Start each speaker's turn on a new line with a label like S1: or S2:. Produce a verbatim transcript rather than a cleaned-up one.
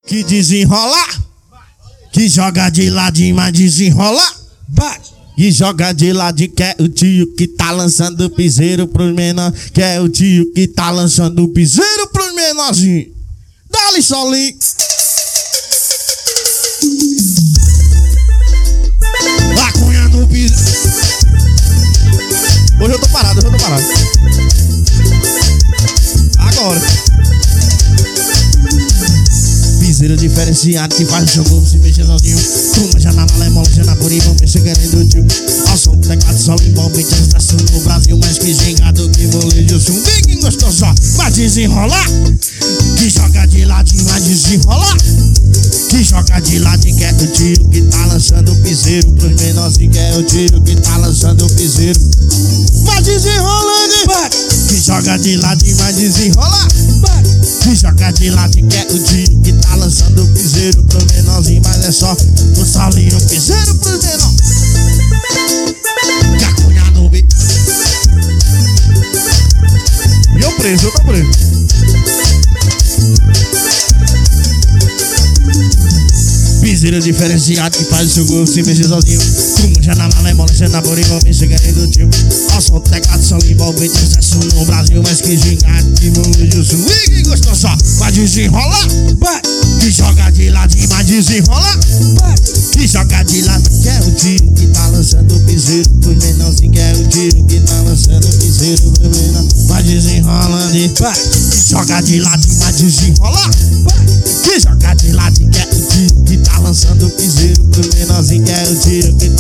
S1: Que desenrola, que joga de ladinho, mas desenrola, bate. E joga de ladinho, que é o tio que tá lançando o piseiro pros menor. Que é o tio que tá lançando o piseiro pros menorzinhos. Dá-lhe solinho. A cunha do piseiro. Hoje eu tô parado, hoje eu tô parado. Agora. Piseiro diferenciado que faz o jogo se mexer sozinho. Turma já na mala, mola, já na puriba, mexe querendo tio. Ao som do teclado, sol e bom, beat, estação no Brasil, mais que gingado que molejo. Um big gostou só, mas desenrola. Que joga de ladinho, mas desenrola. Que joga de ladinho, que é o tio que tá lançando o piseiro pros menorzinhos, que é o tio que tá lançando o piseiro. Mas desenrolando, que joga de ladinho, mas desenrola. Que joga de ladinho, que é o tio que tá lançando o piseiro pro menorzinho, mas é só o solinho, o piseiro pro menor. Cacunha no bico. E eu preso, eu tô preso. Piseiro diferenciado que faz o seu gol se mexer sozinho. Turma já na mala, mola, já na boriba, me chegando do tio. Ao som do teclado, som envolvente, sucesso no Brasil, mas que gingado que molejo. Swing gostou só, mas desenrola. Que joga de ladinho, mas desenrola. Que joga de ladinho, que é o tio que tá lançando o piseiro pros menorzinhos, que é o tio que tá lançando o piseiro pros menor. Mas desenrola, que joga de ladinho, mas desenrola. Que joga de ladinho, que é o tio que tá lançando o piseiro pro menorzinho, que é o tio que